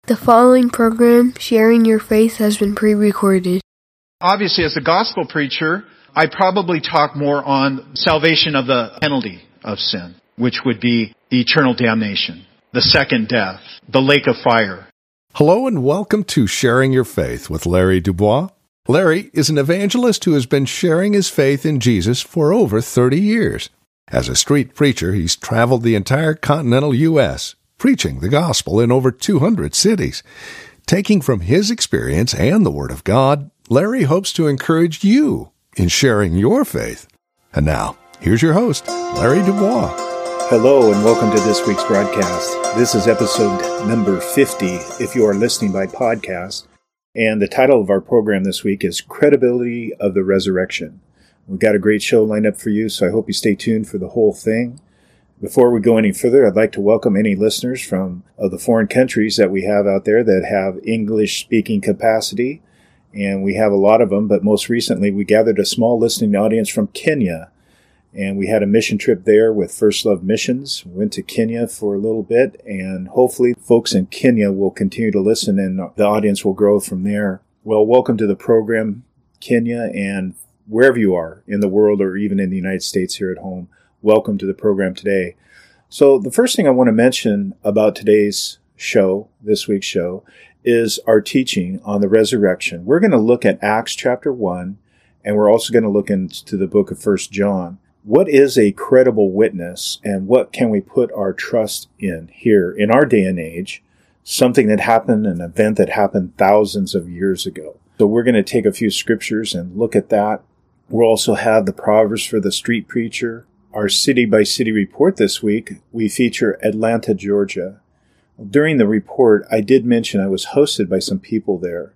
The following program, Sharing Your Faith, has been pre-recorded. Obviously, as a gospel preacher, I probably talk more on salvation of the penalty of sin, which would be eternal damnation, the second death, the lake of fire. Hello and welcome to Sharing Your Faith with Larry Dubois. Larry is an evangelist who has been sharing his faith in Jesus for over 30 years. As a street preacher, he's traveled the entire continental U.S., preaching the gospel in over 200 cities. Taking from his experience and the Word of God, Larry hopes to encourage you in sharing your faith. And now, here's your host, Larry Dubois. Hello and welcome to this week's broadcast. This is episode number 50 if you are listening by podcast. And the title of our program this week is Credibility of the Resurrection. We've got a great show lined up for you, so I hope you stay tuned for the whole thing. Before we go any further, I'd like to welcome any listeners from the foreign countries that we have out there that have English-speaking capacity, and we have a lot of them, but most recently we gathered a small listening audience from Kenya, and we had a mission trip there with First Love Missions. We went to Kenya for a little bit, and hopefully folks in Kenya will continue to listen, and the audience will grow from there. Well, welcome to the program, Kenya, and wherever you are in the world or even in the United States here at home. Welcome to the program today. So the first thing I want to mention about today's show, this week's show, is our teaching on the resurrection. We're going to look at Acts chapter 1, and we're also going to look into the book of 1 John. What is a credible witness, and what can we put our trust in here in our day and age? Something that happened, an event that happened thousands of years ago. So we're going to take a few scriptures and look at that. We'll also have the Proverbs for the Street Preacher. Our city-by-city report this week, we feature Atlanta, Georgia. During the report, I did mention I was hosted by some people there.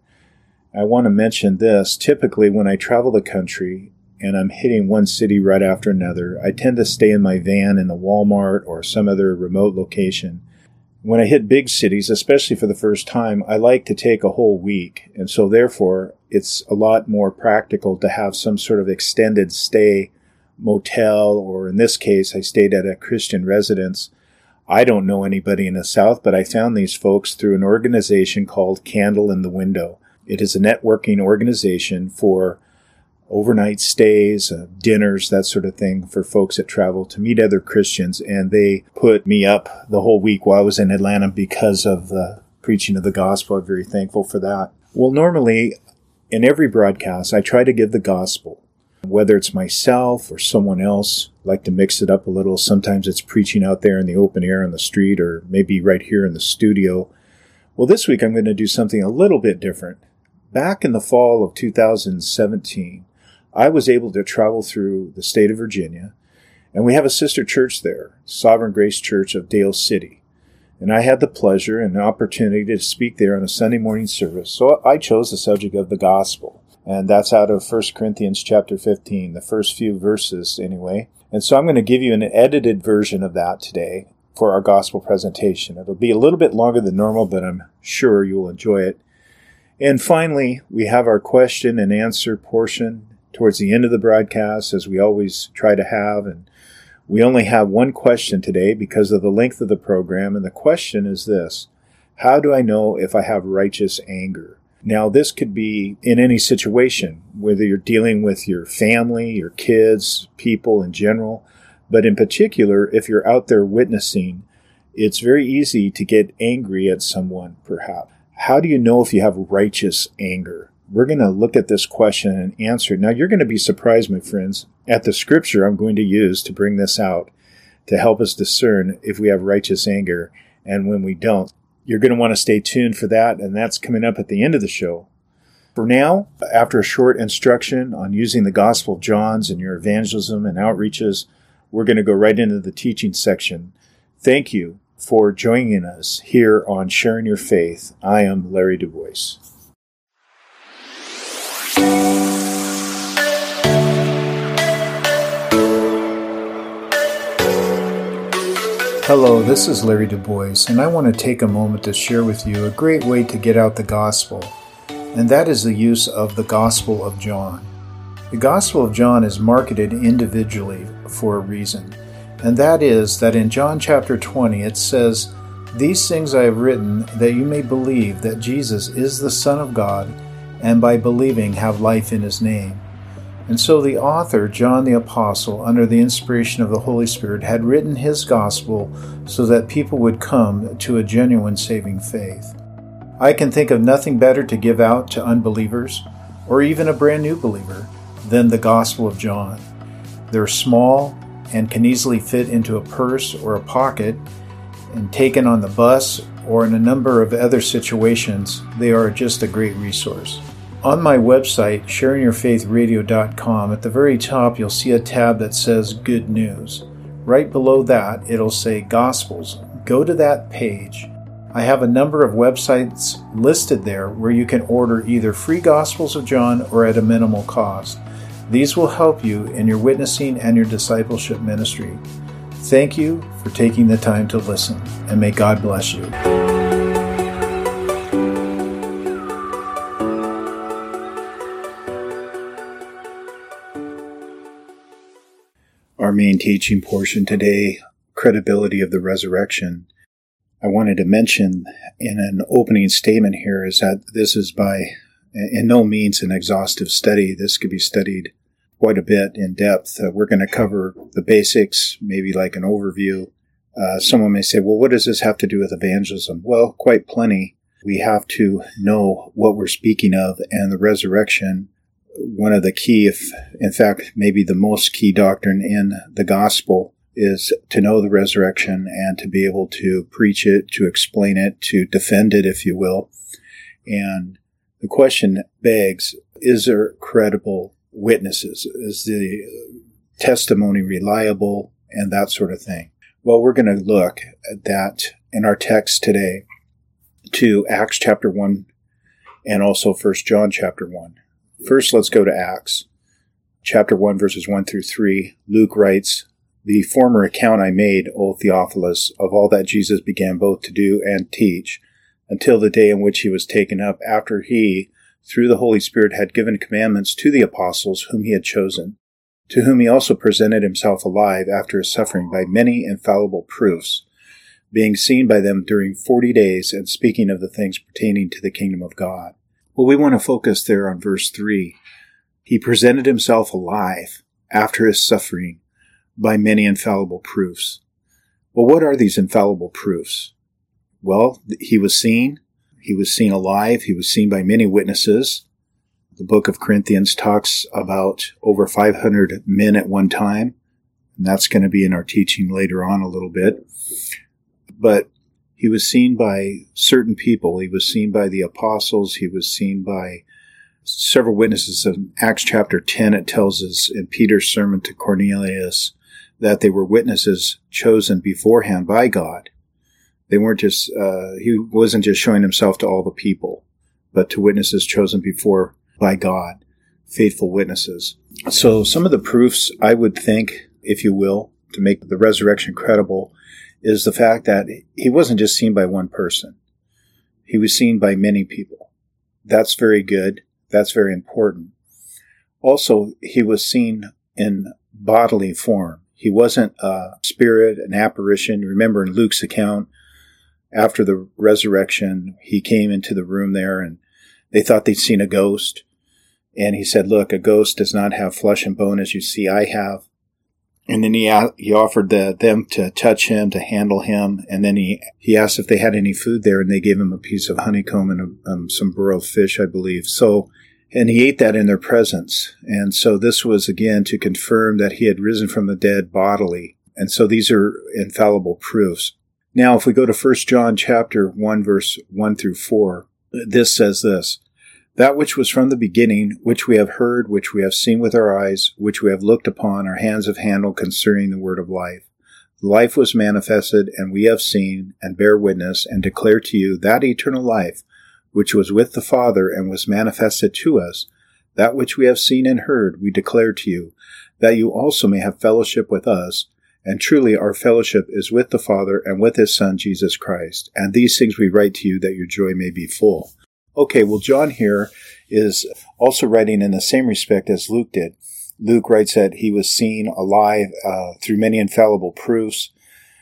I want to mention this. Typically, when I travel the country and I'm hitting one city right after another, I tend to stay in my van in the Walmart or some other remote location. When I hit big cities, especially for the first time, I like to take a whole week. And so therefore, it's a lot more practical to have some sort of extended stay motel, or in this case, I stayed at a Christian residence. I don't know anybody in the South, but I found these folks through an organization called Candle in the Window. It is a networking organization for overnight stays, dinners, that sort of thing for folks that travel to meet other Christians, and they put me up the whole week while I was in Atlanta because of the preaching of the gospel. I'm very thankful for that. Well, normally, in every broadcast, I try to give the gospel. Whether it's myself or someone else, I like to mix it up a little. Sometimes it's preaching out there in the open air on the street or maybe right here in the studio. Well, this week I'm going to do something a little bit different. Back in the fall of 2017, I was able to travel through the state of Virginia, and we have a sister church there, Sovereign Grace Church of Dale City. And I had the pleasure and the opportunity to speak there on a Sunday morning service. So I chose the subject of the gospel. And that's out of 1 Corinthians chapter 15, the first few verses anyway. And so I'm going to give you an edited version of that today for our gospel presentation. It'll be a little bit longer than normal, but I'm sure you'll enjoy it. And finally, we have our question and answer portion towards the end of the broadcast, as we always try to have. And we only have one question today because of the length of the program. And the question is this: how do I know if I have righteous anger? Now, this could be in any situation, whether you're dealing with your family, your kids, people in general. But in particular, if you're out there witnessing, it's very easy to get angry at someone, perhaps. How do you know if you have righteous anger? We're going to look at this question and answer it. Now, you're going to be surprised, my friends, at the scripture I'm going to use to bring this out, to help us discern if we have righteous anger and when we don't. You're going to want to stay tuned for that, and that's coming up at the end of the show. For now, after a short instruction on using the Gospel of John's in your evangelism and outreaches, we're going to go right into the teaching section. Thank you for joining us here on Sharing Your Faith. I am Larry Dubois. Hello, this is Larry Dubois, and I want to take a moment to share with you a great way to get out the gospel, and that is the use of the Gospel of John. The Gospel of John is marketed individually for a reason, and that is that in John chapter 20 it says, These things I have written, that you may believe that Jesus is the Son of God, and by believing have life in his name. And so the author, John the Apostle, under the inspiration of the Holy Spirit, had written his gospel so that people would come to a genuine saving faith. I can think of nothing better to give out to unbelievers, or even a brand new believer, than the Gospel of John. They're small and can easily fit into a purse or a pocket, and taken on the bus or in a number of other situations, they are just a great resource. On my website, sharingyourfaithradio.com, at the very top you'll see a tab that says Good News. Right below that, it'll say Gospels. Go to that page. I have a number of websites listed there where you can order either free Gospels of John or at a minimal cost. These will help you in your witnessing and your discipleship ministry. Thank you for taking the time to listen, and may God bless you. Our main teaching portion today, credibility of the resurrection. I wanted to mention in an opening statement here is that this is by in no means an exhaustive study. This could be studied quite a bit in depth. We're going to cover the basics, maybe like an overview. Someone may say, well, what does this have to do with evangelism? Well, quite plenty. We have to know what we're speaking of, and the resurrection, one of the key, if in fact maybe the most key doctrine in the gospel, is to know the resurrection and to be able to preach it, to explain it, to defend it, if you will. And the question begs, is there credible witnesses? Is the testimony reliable, and that sort of thing? Well, we're going to look at that in our text today to Acts chapter 1 and also 1 John chapter 1. First, let's go to Acts chapter 1, verses 1 through 3. Luke writes, "The former account I made, O Theophilus, of all that Jesus began both to do and teach, until the day in which he was taken up, after he, through the Holy Spirit, had given commandments to the apostles whom he had chosen, to whom he also presented himself alive after his suffering by many infallible proofs, being seen by them during 40 days, and speaking of the things pertaining to the kingdom of God." Well, we want to focus there on verse 3. He presented himself alive after his suffering by many infallible proofs. Well, what are these infallible proofs? Well, he was seen alive, he was seen by many witnesses. The book of Corinthians talks about over 500 men at one time, and that's going to be in our teaching later on a little bit. But he was seen by certain people. He was seen by the apostles. He was seen by several witnesses. In Acts chapter 10, it tells us in Peter's sermon to Cornelius that they were witnesses chosen beforehand by God. They weren't just, he wasn't just showing himself to all the people, but to witnesses chosen before by God, faithful witnesses. So some of the proofs, I would think, if you will, to make the resurrection credible, is the fact that he wasn't just seen by one person. He was seen by many people. That's very good. That's very important. Also, he was seen in bodily form. He wasn't a spirit, an apparition. Remember in Luke's account, after the resurrection, he came into the room there and they thought they'd seen a ghost. And he said, look, a ghost does not have flesh and bone as you see I have. And then he offered them to touch him, to handle him. And then he asked if they had any food there, and they gave him a piece of honeycomb and some broiled fish, I believe. And he ate that in their presence. And so this was, again, to confirm that he had risen from the dead bodily. And so these are infallible proofs. Now, if we go to 1 John chapter 1, verse 1 through 4, this says this: "That which was from the beginning, which we have heard, which we have seen with our eyes, which we have looked upon, our hands have handled concerning the word of life. The life was manifested, and we have seen, and bear witness, and declare to you that eternal life, which was with the Father, and was manifested to us. That which we have seen and heard, we declare to you, that you also may have fellowship with us. And truly our fellowship is with the Father, and with his Son, Jesus Christ. And these things we write to you, that your joy may be full." Okay, well, John here is also writing in the same respect as Luke did. Luke writes that he was seen alive through many infallible proofs.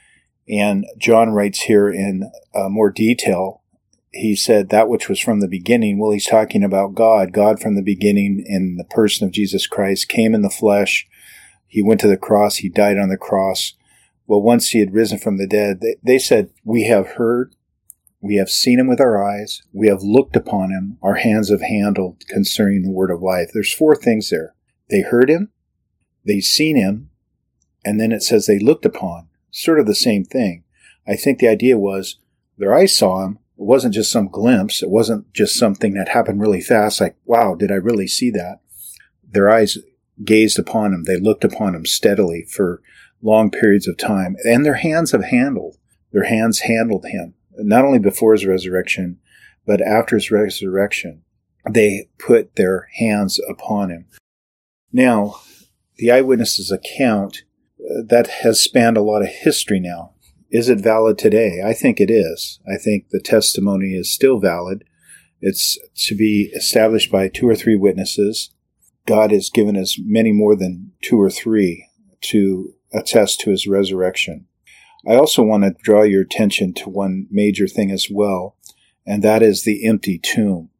And John writes here in more detail. He said that which was from the beginning. Well, he's talking about God. God from the beginning in the person of Jesus Christ came in the flesh. He went to the cross. He died on the cross. Well, once he had risen from the dead, they said, we have heard, we have seen him with our eyes, we have looked upon him, our hands have handled concerning the word of life. There's 4 things there. They heard him, they seen him, and then it says they looked upon. Sort of the same thing. I think the idea was their eyes saw him. It wasn't just some glimpse. It wasn't just something that happened really fast, like, wow, did I really see that? Their eyes gazed upon him. They looked upon him steadily for long periods of time. And their hands have handled. Their hands handled him. Not only before his resurrection, but after his resurrection. They put their hands upon him. Now, the eyewitness's account, that has spanned a lot of history now. Is it valid today? I think it is. I think the testimony is still valid. It's to be established by 2 or 3 witnesses. God has given us many more than 2 or 3 to attest to his resurrection. I also want to draw your attention to one major thing as well, and that is the empty tomb.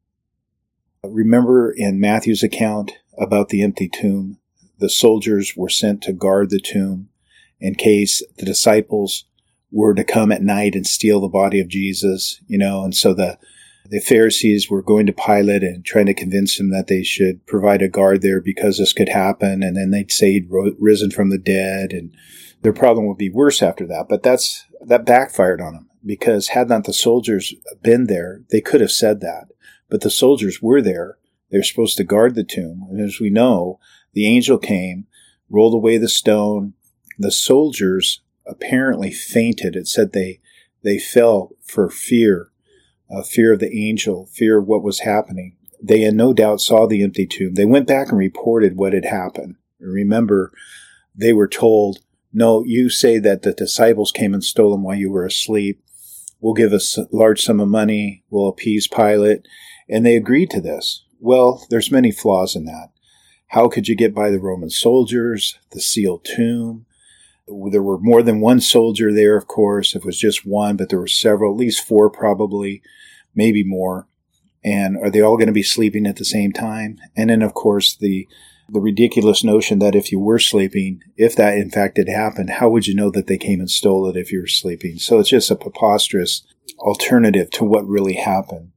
Remember in Matthew's account about the empty tomb, the soldiers were sent to guard the tomb in case the disciples were to come at night and steal the body of Jesus, and so the Pharisees were going to Pilate and trying to convince him that they should provide a guard there because this could happen, and then they'd say he'd risen from the dead, and their problem would be worse after that. But that backfired on them, because had not the soldiers been there, they could have said that. But the soldiers were there. They're supposed to guard the tomb, and as we know, the angel came, rolled away the stone. The soldiers apparently fainted. It said they fell for fear of the angel, fear of what was happening. They had no doubt saw the empty tomb. They went back and reported what had happened. Remember, they were told, no, you say that the disciples came and stole him while you were asleep. We'll give a large sum of money. We'll appease Pilate. And they agreed to this. Well, there's many flaws in that. How could you get by the Roman soldiers, the sealed tomb? There were more than one soldier there, of course. It was just one, but there were several, at least 4 probably, maybe more. And are they all going to be sleeping at the same time? And then, of course, the ridiculous notion that if you were sleeping, if that in fact had happened, how would you know that they came and stole it if you were sleeping? So it's just a preposterous alternative to what really happened.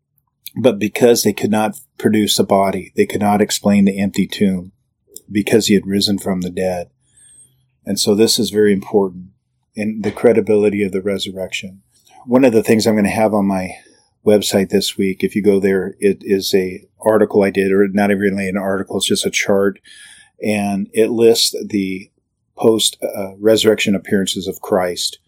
But because they could not produce a body, they could not explain the empty tomb, because he had risen from the dead. And so this is very important in the credibility of the resurrection. One of the things I'm going to have on my website this week, if you go there, it is a article I did, or not really an article, it's just a chart, and it lists the post-resurrection appearances of Christ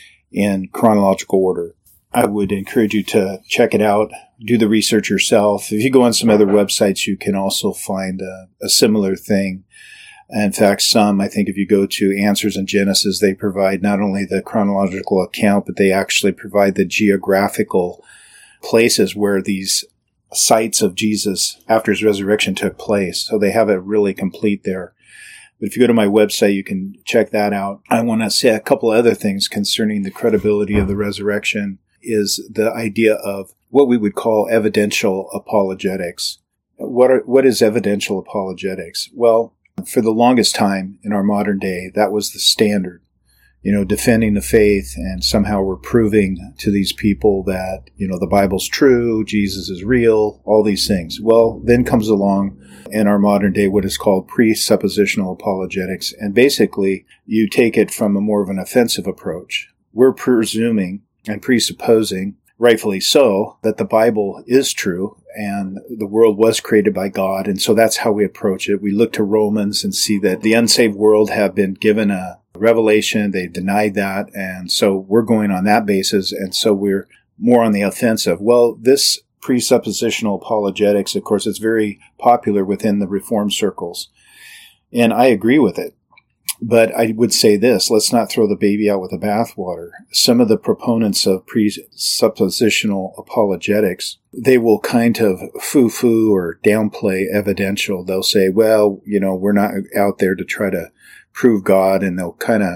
in chronological order. I would encourage you to check it out, do the research yourself. If you go on some other websites, you can also find a similar thing. In fact, I think if you go to Answers in Genesis, they provide not only the chronological account, but they actually provide the geographical places where these sites of Jesus after his resurrection took place. So they have it really complete there. But if you go to my website, you can check that out. I want to say a couple other things concerning the credibility of the resurrection, is the idea of what we would call evidential apologetics. What is evidential apologetics? Well, for the longest time in our modern day, that was the standard. Defending the faith, and somehow we're proving to these people that, the Bible's true, Jesus is real, all these things. Well, then comes along in our modern day what is called presuppositional apologetics. And basically, you take it from a more of an offensive approach. We're presuming and presupposing, rightfully so, that the Bible is true and the world was created by God. And so that's how we approach it. We look to Romans and see that the unsaved world have been given a revelation. They denied that. And so we're going on that basis. And so we're more on the offensive. Well, this presuppositional apologetics, of course, is very popular within the Reformed circles. And I agree with it. But I would say this, let's not throw the baby out with the bathwater. Some of the proponents of presuppositional apologetics, they will kind of foo-foo or downplay evidential. They'll say, well, we're not out there to try to prove God, and they'll kind of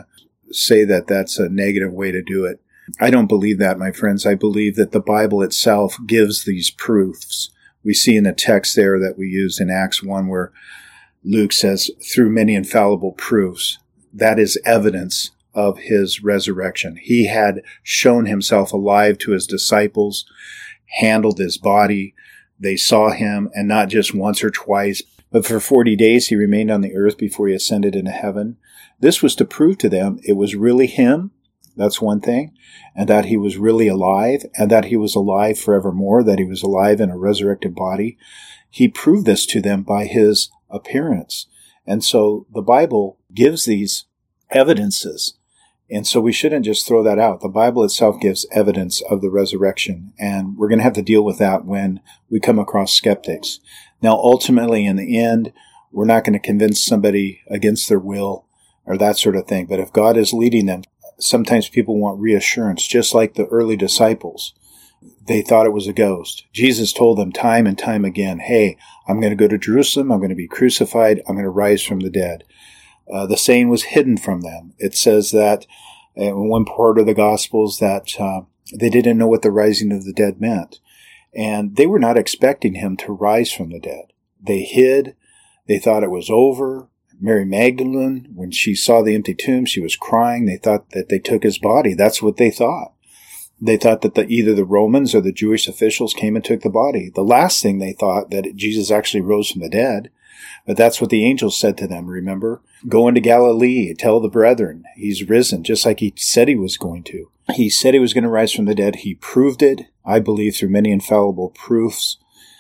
say that that's a negative way to do it. I don't believe that, my friends. I believe that the Bible itself gives these proofs. We see in the text there that we use in Acts 1 where Luke says, through many infallible proofs, that is evidence of his resurrection. He had shown himself alive to his disciples, handled his body. They saw him, and not just once or twice, but for 40 days he remained on the earth before he ascended into heaven. This was to prove to them it was really him. That's one thing. And that he was really alive, and that he was alive forevermore, that he was alive in a resurrected body. He proved this to them by his appearance. And so the Bible gives these evidences. And so we shouldn't just throw that out. The Bible itself gives evidence of the resurrection, and we're going to have to deal with that when we come across skeptics. Now, ultimately, in the end, we're not going to convince somebody against their will or that sort of thing. But if God is leading them, sometimes people want reassurance, just like the early disciples. They thought it was a ghost. Jesus told them time and time again, hey, I'm going to go to Jerusalem, I'm going to be crucified, I'm going to rise from the dead. The saying was hidden from them. It says that in one part of the Gospels that they didn't know what the rising of the dead meant. And they were not expecting him to rise from the dead. They hid. They thought it was over. Mary Magdalene, when she saw the empty tomb, she was crying. They thought that they took his body. That's what they thought. They thought that either the Romans or the Jewish officials came and took the body. The last thing they thought, that Jesus actually rose from the dead. But that's what the angels said to them, remember? Go into Galilee, tell the brethren, he's risen, just like he said he was going to. He said he was going to rise from the dead. He proved it, I believe, through many infallible proofs.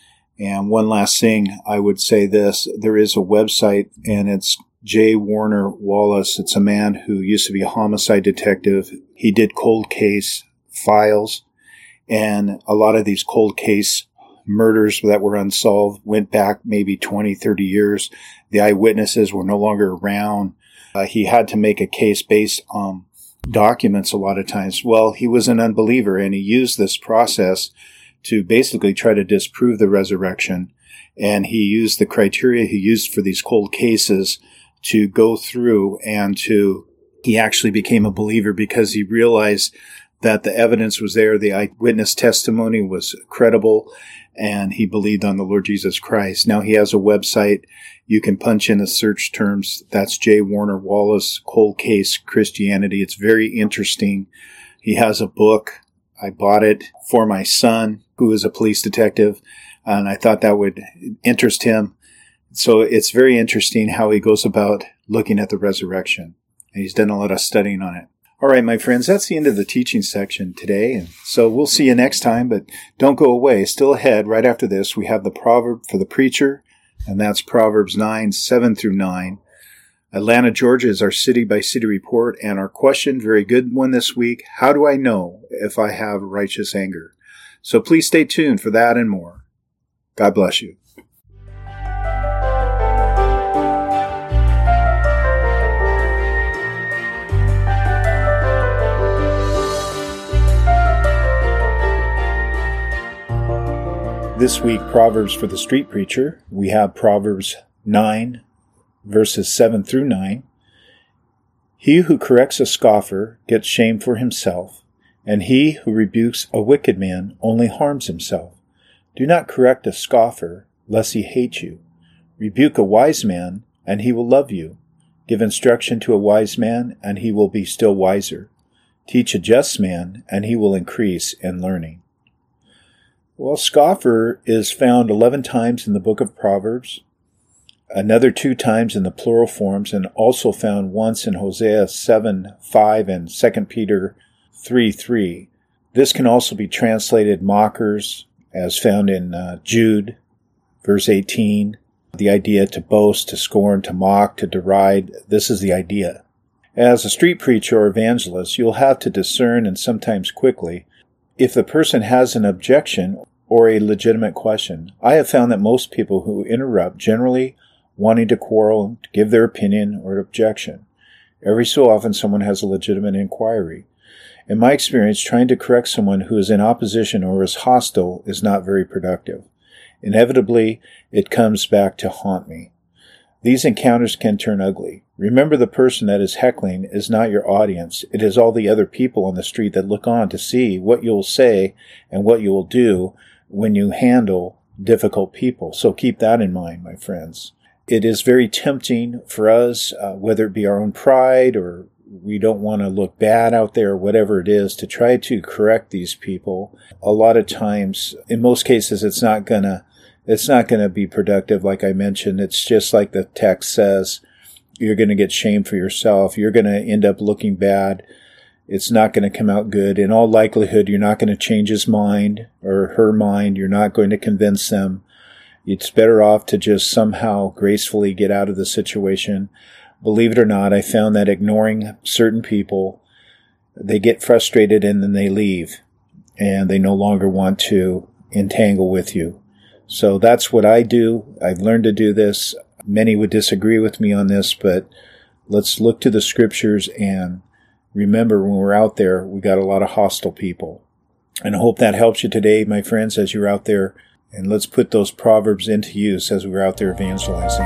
And one last thing, I would say this. There is a website, and it's J. Warner Wallace. It's a man who used to be a homicide detective. He did cold case files, and a lot of these cold case murders that were unsolved went back maybe 20, 30 years. The eyewitnesses were no longer around. He had to make a case based on documents a lot of times. Well, he was an unbeliever, and he used this process to basically try to disprove the resurrection. And he used the criteria he used for these cold cases to go through he actually became a believer because he realized that the evidence was there, the eyewitness testimony was credible, and he believed on the Lord Jesus Christ. Now he has a website. You can punch in the search terms. That's J. Warner Wallace, Cold Case Christianity. It's very interesting. He has a book. I bought it for my son, who is a police detective, and I thought that would interest him. So it's very interesting how he goes about looking at the resurrection. And he's done a lot of studying on it. All right, my friends, that's the end of the teaching section today. And so we'll see you next time, but don't go away. Still ahead, right after this, we have the proverb for the preacher, and that's Proverbs 9, 7 through 9. Atlanta, Georgia is our city-by-city report, and our question, very good one this week, how do I know if I have righteous anger? So please stay tuned for that and more. God bless you. This week, Proverbs for the Street Preacher, we have Proverbs 9, verses 7 through 9. He who corrects a scoffer gets shame for himself, and he who rebukes a wicked man only harms himself. Do not correct a scoffer, lest he hate you. Rebuke a wise man, and he will love you. Give instruction to a wise man, and he will be still wiser. Teach a just man, and he will increase in learning. Well, scoffer is found 11 times in the book of Proverbs, another 2 times in the plural forms, and also found once in Hosea 7:5 and 2 Peter 3:3. This can also be translated mockers, as found in Jude, verse 18. The idea to boast, to scorn, to mock, to deride, this is the idea. As a street preacher or evangelist, you'll have to discern, and sometimes quickly, if the person has an objection or a legitimate question. I have found that most people who interrupt generally wanting to quarrel, to give their opinion or objection. Every so often someone has a legitimate inquiry. In my experience, trying to correct someone who is in opposition or is hostile is not very productive. Inevitably, it comes back to haunt me. These encounters can turn ugly. Remember, the person that is heckling is not your audience. It is all the other people on the street that look on to see what you'll say and what you will do when you handle difficult people. So keep that in mind, my friends. It is very tempting for us, whether it be our own pride or we don't want to look bad out there, whatever it is, to try to correct these people. A lot of times, in most cases, it's not gonna be productive. Like I mentioned, it's just like the text says, you're going to get shamed for yourself. You're going to end up looking bad. It's not going to come out good. In all likelihood, you're not going to change his mind or her mind. You're not going to convince them. It's better off to just somehow gracefully get out of the situation. Believe it or not, I found that ignoring certain people, they get frustrated and then they leave and they no longer want to entangle with you. So that's what I do. I've learned to do this. Many would disagree with me on this, but let's look to the scriptures and remember when we're out there, we got a lot of hostile people. And I hope that helps you today, my friends, as you're out there. And let's put those proverbs into use as we're out there evangelizing.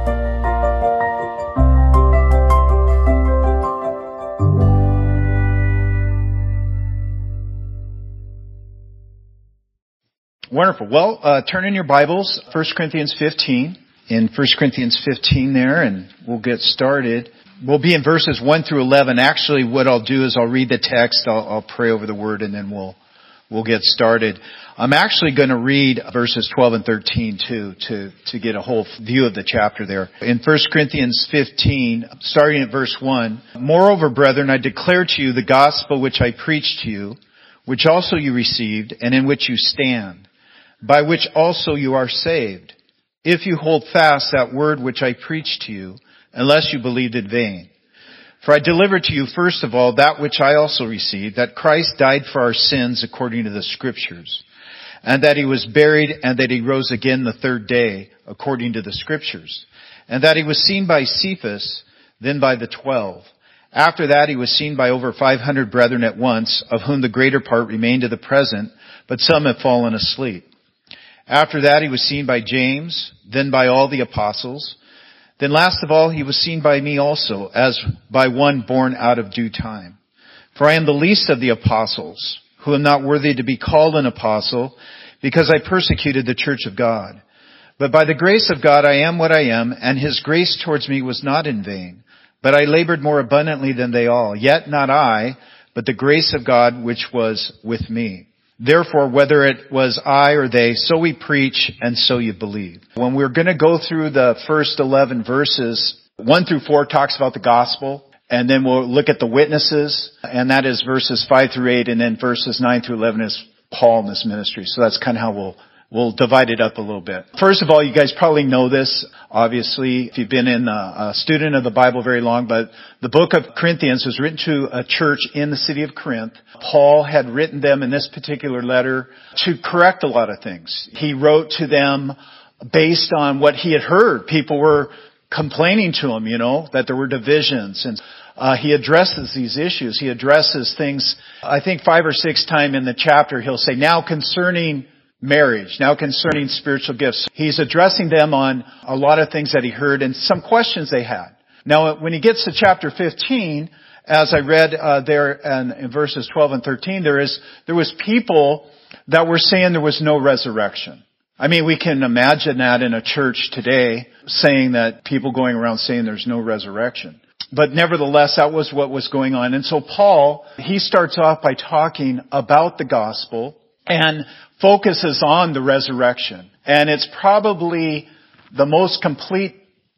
Wonderful. Well, turn in your Bibles, 1 Corinthians 15. In 1 Corinthians 15 there, and we'll get started. We'll be in verses 1 through 11. Actually, what I'll do is I'll read the text, I'll pray over the word, and then we'll get started. I'm actually going to read verses 12 and 13 too, to get a whole view of the chapter there. In 1 Corinthians 15, starting at verse 1, "Moreover, brethren, I declare to you the gospel which I preached to you, which also you received, and in which you stand, by which also you are saved, if you hold fast that word which I preached to you, unless you believed in vain. For I delivered to you first of all that which I also received, that Christ died for our sins according to the Scriptures, and that he was buried, and that he rose again the third day according to the Scriptures, and that he was seen by Cephas, then by the 12. After that he was seen by over 500 brethren at once, of whom the greater part remain to the present, but some have fallen asleep. After that he was seen by James, then by all the apostles. Then last of all he was seen by me also, as by one born out of due time. For I am the least of the apostles, who am not worthy to be called an apostle, because I persecuted the church of God. But by the grace of God I am what I am, and his grace towards me was not in vain. But I labored more abundantly than they all. Yet not I, but the grace of God which was with me. Therefore, whether it was I or they, so we preach, and so you believe." When we're going to go through the first 11 verses, 1 through 4 talks about the gospel, and then we'll look at the witnesses, and that is verses 5 through 8, and then verses 9 through 11 is Paul and his ministry. So that's kind of how we'll divide it up a little bit. First of all, you guys probably know this, obviously, if you've been a student of the Bible very long, but the book of Corinthians was written to a church in the city of Corinth. Paul had written them in this particular letter to correct a lot of things. He wrote to them based on what he had heard. People were complaining to him, that there were divisions, and he addresses these issues. He addresses things, I think 5 or 6 times in the chapter, he'll say, now concerning marriage, now concerning spiritual gifts. He's addressing them on a lot of things that he heard and some questions they had. Now, when he gets to chapter 15, as I read there in verses 12 and 13, there was people that were saying there was no resurrection. I mean, we can imagine that in a church today, saying that people going around saying there's no resurrection. But nevertheless, that was what was going on. And so Paul, he starts off by talking about the gospel and focuses on the resurrection. And it's probably the most complete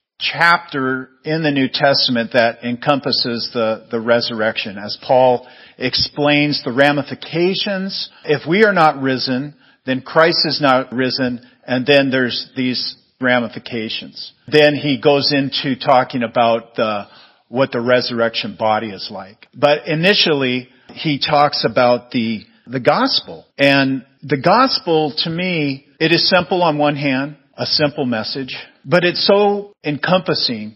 chapter in the New Testament that encompasses the resurrection, as Paul explains the ramifications. If we are not risen, then Christ is not risen, and then there's these ramifications. Then he goes into talking about what the resurrection body is like. But initially, he talks about the gospel. And the gospel, to me, it is simple on one hand, a simple message, but it's so encompassing.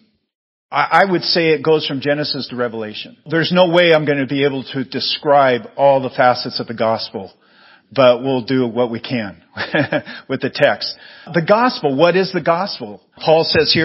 I would say it goes from Genesis to Revelation. There's no way I'm going to be able to describe all the facets of the gospel, but we'll do what we can with the text. The gospel, what is the gospel? Paul says here in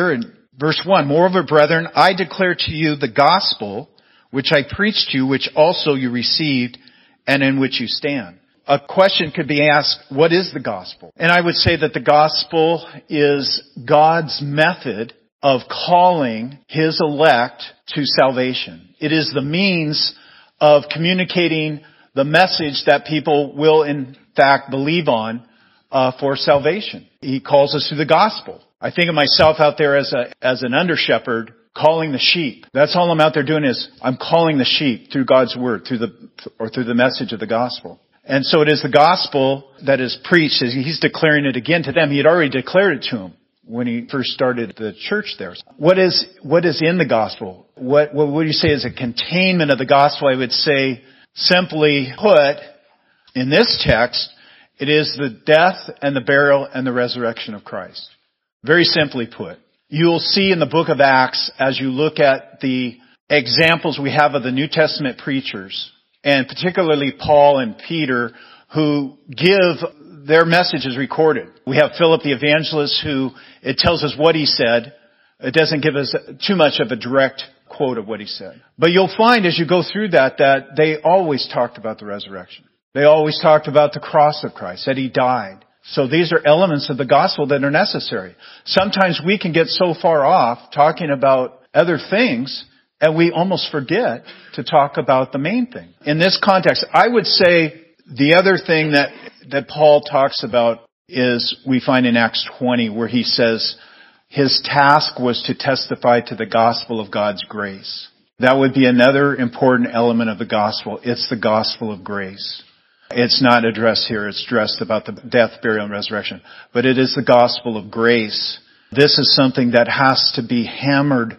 Verse 1, moreover, brethren, I declare to you the gospel which I preached to you, which also you received, and in which you stand. A question could be asked, what is the gospel? And I would say that the gospel is God's method of calling His elect to salvation. It is the means of communicating the message that people will in fact believe on for salvation. He calls us through the gospel. I think of myself out there as an under-shepherd calling the sheep. That's all I'm out there doing is I'm calling the sheep through God's word, through the message of the gospel. And so it is the gospel that is preached. He's declaring it again to them. He had already declared it to them when he first started the church there. What is in the gospel? What would you say is a containment of the gospel? I would say, simply put, in this text, it is the death and the burial and the resurrection of Christ. Very simply put. You'll see in the book of Acts, as you look at the examples we have of the New Testament preachers, and particularly Paul and Peter, who give their messages recorded. We have Philip the evangelist, who it tells us what he said. It doesn't give us too much of a direct quote of what he said. But you'll find as you go through that they always talked about the resurrection. They always talked about the cross of Christ, that He died. So these are elements of the gospel that are necessary. Sometimes we can get so far off talking about other things and we almost forget to talk about the main thing. In this context, I would say the other thing that Paul talks about is we find in Acts 20 where he says his task was to testify to the gospel of God's grace. That would be another important element of the gospel. It's the gospel of grace. It's not addressed here. It's addressed about the death, burial, and resurrection. But it is the gospel of grace. This is something that has to be hammered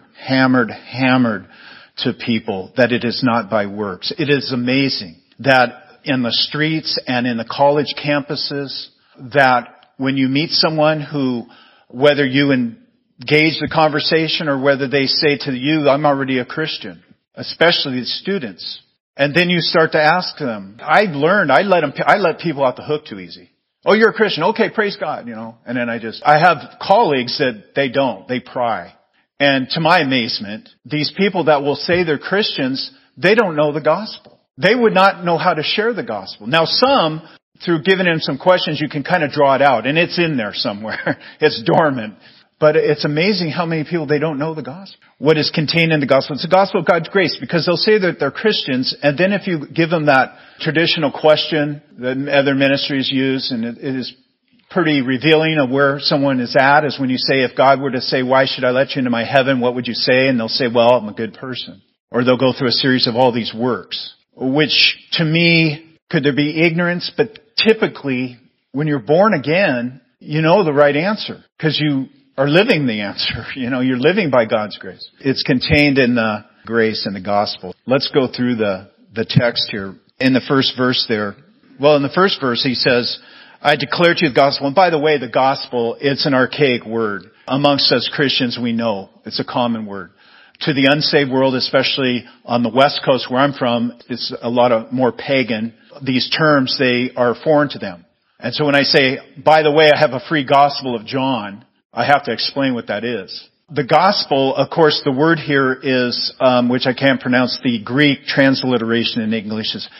to people, that it is not by works. It is amazing that in the streets and in the college campuses, that when you meet someone who, whether you engage the conversation or whether they say to you, I'm already a Christian, especially the students, and then you start to ask them. I've learned I let people off the hook too easy. Oh, you're a Christian. Okay, praise God, And then I have colleagues that they pry. And to my amazement, these people that will say they're Christians, they don't know the gospel. They would not know how to share the gospel. Now some, through giving them some questions, you can kind of draw it out, and it's in there somewhere. It's dormant. But it's amazing how many people, they don't know the gospel. What is contained in the gospel? It's the gospel of God's grace, because they'll say that they're Christians, and then if you give them that traditional question that other ministries use, and it is pretty revealing of where someone is at, is when you say, if God were to say, why should I let you into my heaven? What would you say? And they'll say, well, I'm a good person. Or they'll go through a series of all these works, which to me, could there be ignorance? But typically, when you're born again, you know the right answer, because you are living the answer. You're living by God's grace. It's contained in the grace and the gospel. Let's go through the text here. In the first verse there, in the first verse he says, I declare to you the gospel. And by the way, the gospel, it's an archaic word. Amongst us Christians, we know it's a common word. To the unsaved world, especially on the West Coast where I'm from, it's a lot of more pagan. These terms, they are foreign to them. And so when I say, by the way, I have a free gospel of John, I have to explain what that is. The gospel, of course, the word here is, which I can't pronounce, the Greek transliteration in English is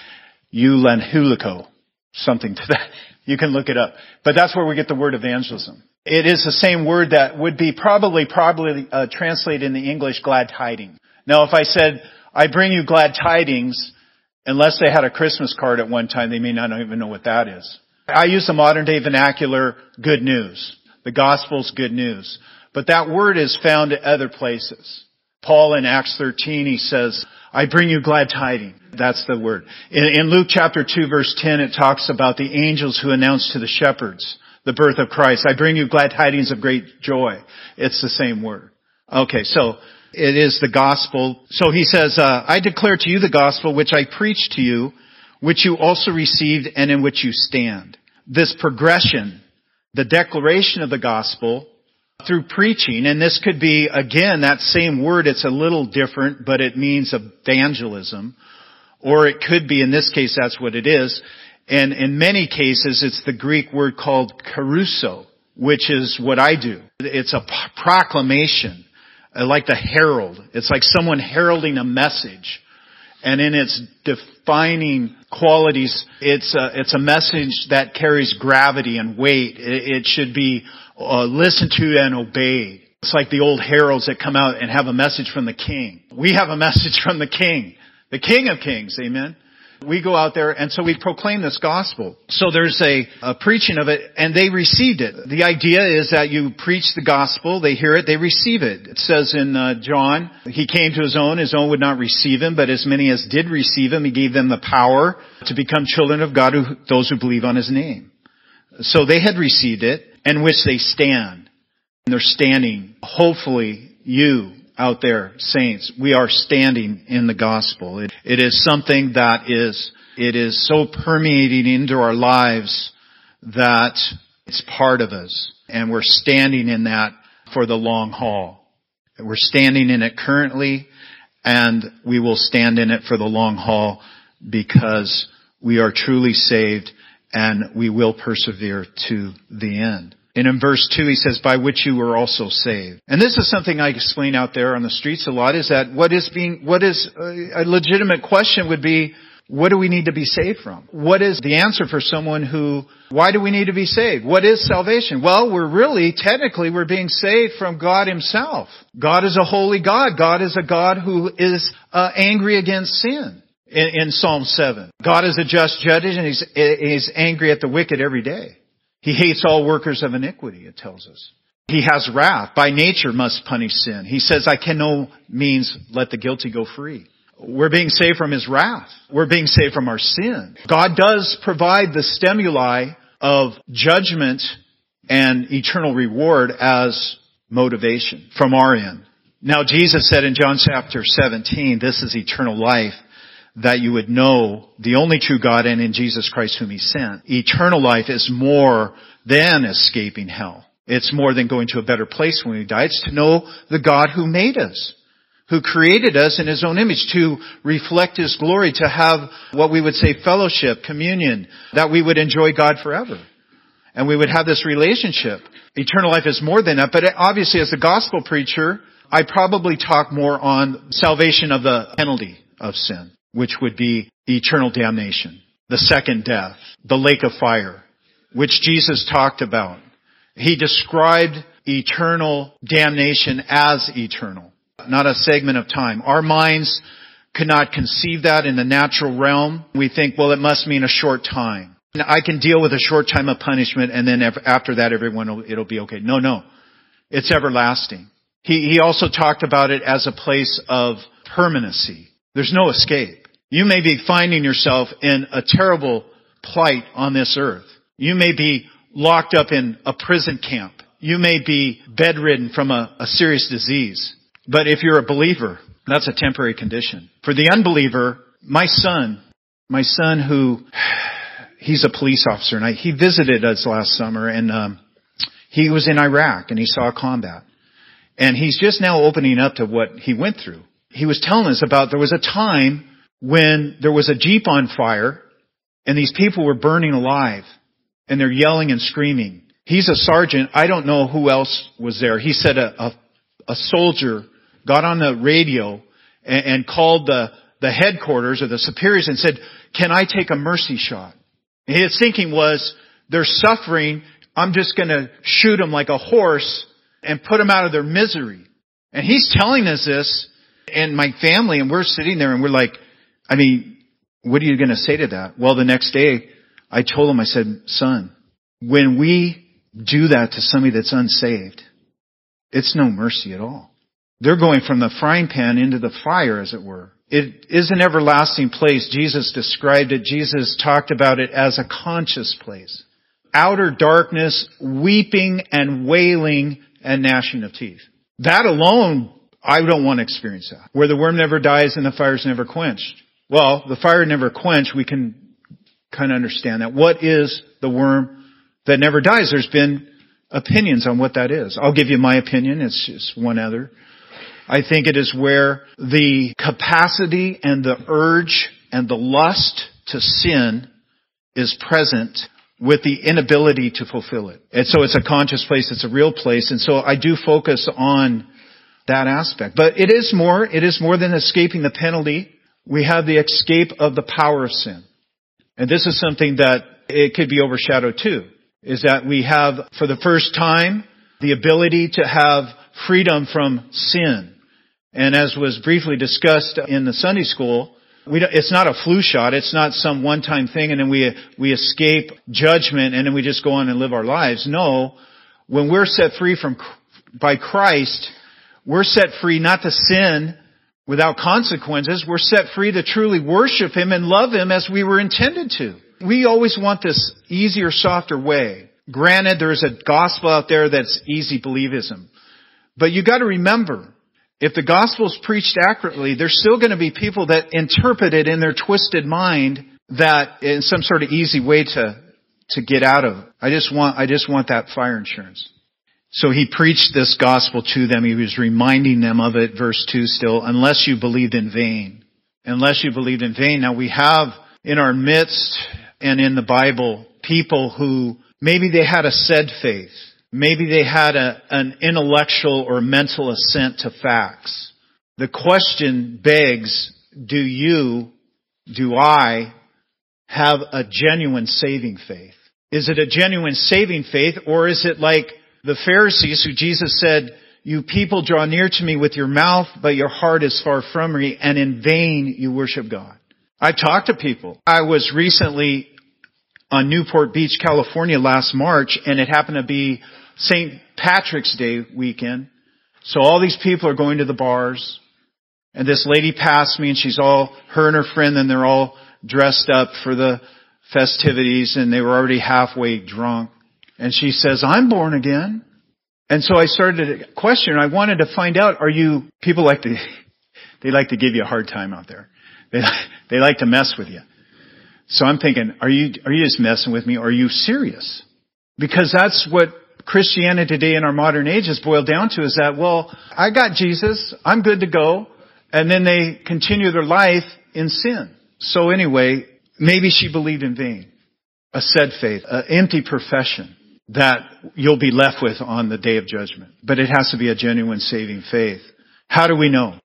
euangelico, something to that. You can look it up. But that's where we get the word evangelism. It is the same word that would be probably translated in the English glad tidings. Now, if I said, I bring you glad tidings, unless they had a Christmas card at one time, they may not even know what that is. I use the modern day vernacular, good news. The gospel's good news. But that word is found at other places. Paul in Acts 13, he says, I bring you glad tidings. That's the word. In Luke chapter 2 verse 10, it talks about the angels who announced to the shepherds the birth of Christ. I bring you glad tidings of great joy. It's the same word. Okay, so it is the gospel. So he says, I declare to you the gospel which I preached to you, which you also received and in which you stand. This progression, the declaration of the gospel through preaching, and this could be, again, that same word, it's a little different, but it means evangelism. Or it could be, in this case, that's what it is. And in many cases, it's the Greek word called kerusso, which is what I do. It's a proclamation. like the herald. It's like someone heralding a message. And in its defining qualities, it's a message that carries gravity and weight. It should be listened to and obeyed. It's like the old heralds that come out and have a message from the king. We have a message from the King of Kings, amen? We go out there, and so we proclaim this gospel. So there's a preaching of it, and they received it. The idea is that you preach the gospel, they hear it, they receive it. It says in John, he came to his own would not receive him, but as many as did receive him, he gave them the power to become children of God, those who believe on his name. So they had received it, in which they stand. And they're standing. Hopefully, you out there, saints, we are standing in the gospel. It is something that it is so permeating into our lives that it's part of us. And we're standing in that for the long haul. We're standing in it currently, and we will stand in it for the long haul because we are truly saved and we will persevere to the end. And in verse 2, he says, by which you were also saved. And this is something I explain out there on the streets a lot, is that what is a legitimate question would be, what do we need to be saved from? What is the answer for someone why do we need to be saved? What is salvation? Well, we're being saved from God himself. God is a holy God. God is a God who is angry against sin. In Psalm 7. God is a just judge, and he's angry at the wicked every day. He hates all workers of iniquity, it tells us. He has wrath. By nature must punish sin. He says, I can no means let the guilty go free. We're being saved from his wrath. We're being saved from our sin. God does provide the stimuli of judgment and eternal reward as motivation from our end. Now, Jesus said in John chapter 17, this is eternal life, that you would know the only true God and in Jesus Christ whom he sent. Eternal life is more than escaping hell. It's more than going to a better place when we die. It's to know the God who made us, who created us in his own image, to reflect his glory, to have what we would say fellowship, communion, that we would enjoy God forever. And we would have this relationship. Eternal life is more than that, but obviously as a gospel preacher, I probably talk more on salvation of the penalty of sin, which would be eternal damnation, the second death, the lake of fire, which Jesus talked about. He described eternal damnation as eternal, not a segment of time. Our minds could not conceive that in the natural realm. We think, well, it must mean a short time. I can deal with a short time of punishment, and then after that, it'll be okay. No. It's everlasting. He also talked about it as a place of permanency. There's no escape. You may be finding yourself in a terrible plight on this earth. You may be locked up in a prison camp. You may be bedridden from a serious disease. But if you're a believer, that's a temporary condition. For the unbeliever, my son who, he's a police officer, and he visited us last summer, and he was in Iraq, and he saw combat. And he's just now opening up to what he went through. He was telling us about there was a time when there was a Jeep on fire and these people were burning alive and they're yelling and screaming. He's a sergeant. I don't know who else was there. He said a soldier got on the radio and called the headquarters or the superiors and said, can I take a mercy shot? And his thinking was, they're suffering. I'm just going to shoot them like a horse and put them out of their misery. And he's telling us this, and my family, and we're sitting there and we're like, what are you going to say to that? Well, the next day, I told him, I said, son, when we do that to somebody that's unsaved, it's no mercy at all. They're going from the frying pan into the fire, as it were. It is an everlasting place. Jesus described it. Jesus talked about it as a conscious place. Outer darkness, weeping and wailing and gnashing of teeth. That alone, I don't want to experience that. Where the worm never dies and the fire's never quenched. Well, the fire never quenched, we can kind of understand that. What is the worm that never dies? There's been opinions on what that is. I'll give you my opinion. It's just one other. I think it is where the capacity and the urge and the lust to sin is present with the inability to fulfill it. And so it's a conscious place. It's a real place. And so I do focus on that aspect. But it is more than escaping the penalty. We have the escape of the power of sin. And this is something that it could be overshadowed too, is that we have, for the first time, the ability to have freedom from sin. And as was briefly discussed in the Sunday school, it's not a flu shot. It's not some one-time thing and then we escape judgment and then we just go on and live our lives. No, when we're set free by Christ, we're set free not to sin without consequences. We're set free to truly worship Him and love Him as we were intended to. We always want this easier, softer way. Granted, there's a gospel out there that's easy believism. But you got to remember, if the gospel is preached accurately, there's still going to be people that interpret it in their twisted mind that in some sort of easy way to get out of. I just want that fire insurance. So he preached this gospel to them. He was reminding them of it, verse 2 still, unless you believed in vain. Unless you believed in vain. Now we have in our midst and in the Bible people who maybe they had a said faith. Maybe they had an intellectual or mental assent to facts. The question begs, do I have a genuine saving faith? Is it a genuine saving faith, or is it like the Pharisees who Jesus said, you people draw near to me with your mouth, but your heart is far from me, and in vain you worship God? I've talked to people. I was recently on Newport Beach, California last March, and it happened to be St. Patrick's Day weekend. So all these people are going to the bars, and this lady passed me, and her and her friend, and they're all dressed up for the festivities, and they were already halfway drunk. And she says, I'm born again. And so I started to question her. I wanted to find out, people they like to give you a hard time out there. They like to mess with you. So I'm thinking, are you just messing with me? Or are you serious? Because that's what Christianity today in our modern age has boiled down to, is that, well, I got Jesus, I'm good to go. And then they continue their life in sin. So anyway, maybe she believed in vain. A said faith, an empty profession that you'll be left with on the day of judgment. But it has to be a genuine saving faith. How do we know?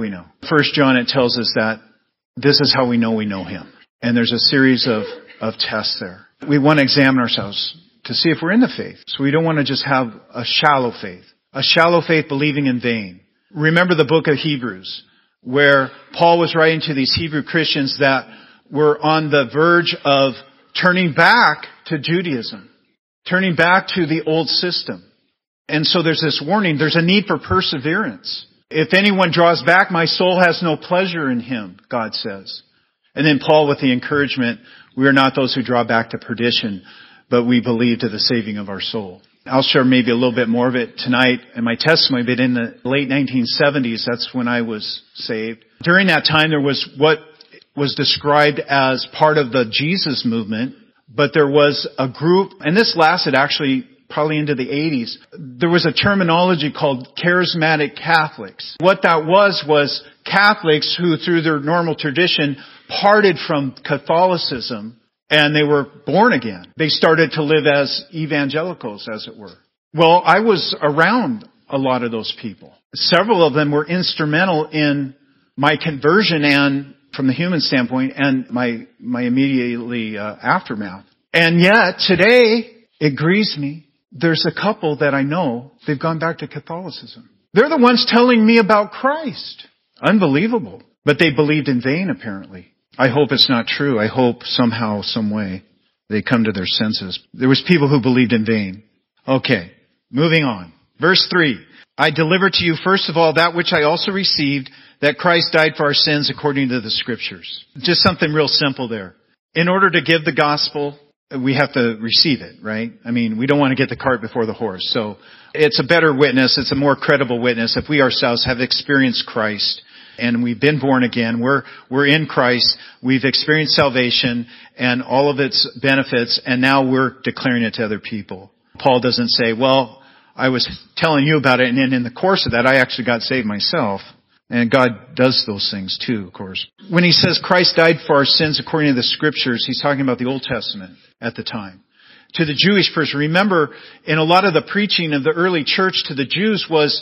1 John, it tells us that this is how we know Him. And there's a series of tests there. We want to examine ourselves to see if we're in the faith. So we don't want to just have a shallow faith. A shallow faith believing in vain. Remember the book of Hebrews, where Paul was writing to these Hebrew Christians that were on the verge of turning back to Judaism. Turning back to the old system. And so there's this warning. There's a need for perseverance. If anyone draws back, my soul has no pleasure in him, God says. And then Paul with the encouragement, we are not those who draw back to perdition, but we believe to the saving of our soul. I'll share maybe a little bit more of it tonight in my testimony, but in the late 1970s, that's when I was saved. During that time, there was what was described as part of the Jesus movement, but there was a group, and this lasted actually probably into the 80s. There was a terminology called charismatic Catholics. What that was Catholics who, through their normal tradition, parted from Catholicism, and they were born again. They started to live as evangelicals, as it were. Well, I was around a lot of those people. Several of them were instrumental in my conversion and, from the human standpoint, and my immediately aftermath. And yet, today, it grieves me. There's a couple that I know, they've gone back to Catholicism. They're the ones telling me about Christ. Unbelievable. But they believed in vain, apparently. I hope it's not true. I hope somehow, some way, they come to their senses. There was people who believed in vain. Okay, moving on. Verse 3. I delivered to you, first of all, that which I also received, that Christ died for our sins according to the Scriptures. Just something real simple there. In order to give the gospel, we have to receive it, right? I mean, we don't want to get the cart before the horse. So it's a better witness. It's a more credible witness if we ourselves have experienced Christ and we've been born again. We're in Christ. We've experienced salvation and all of its benefits, and now we're declaring it to other people. Paul doesn't say, well, I was telling you about it, and then in the course of that, I actually got saved myself. And God does those things too, of course. When he says Christ died for our sins according to the Scriptures, he's talking about the Old Testament at the time. To the Jewish person, remember, in a lot of the preaching of the early church to the Jews was